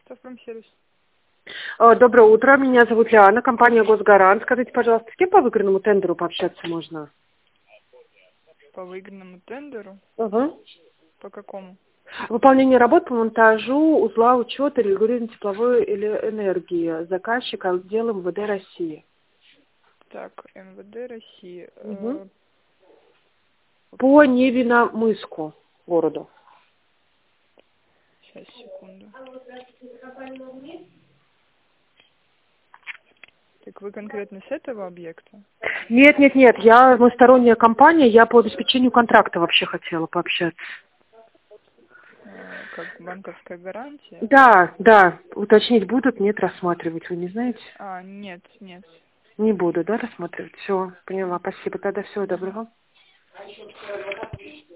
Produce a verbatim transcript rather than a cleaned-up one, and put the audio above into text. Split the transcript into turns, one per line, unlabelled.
Автопромсервис.
Доброе утро, меня зовут Лиана, компания Госгарант. Скажите, пожалуйста, с кем по выигранному тендеру пообщаться можно?
По выигранному тендеру?
Угу.
По какому?
Выполнение работ по монтажу узла учета регулирования тепловой энергии. Заказчик отдел МВД России.
Так, МВД России.
Угу.
Э,
По Невиномыску городу.
Сейчас, секунду. Так вы конкретно с этого объекта?
Нет, нет, нет, я двусторонняя компания, я по обеспечению контракта вообще хотела пообщаться.
Э, Как банковская гарантия?
Да, да, уточнить будут, нет, рассматривать, вы не знаете?
А, нет, нет.
Не буду, да, рассматривать? Все, поняла, спасибо, тогда всего
Мгм.
доброго.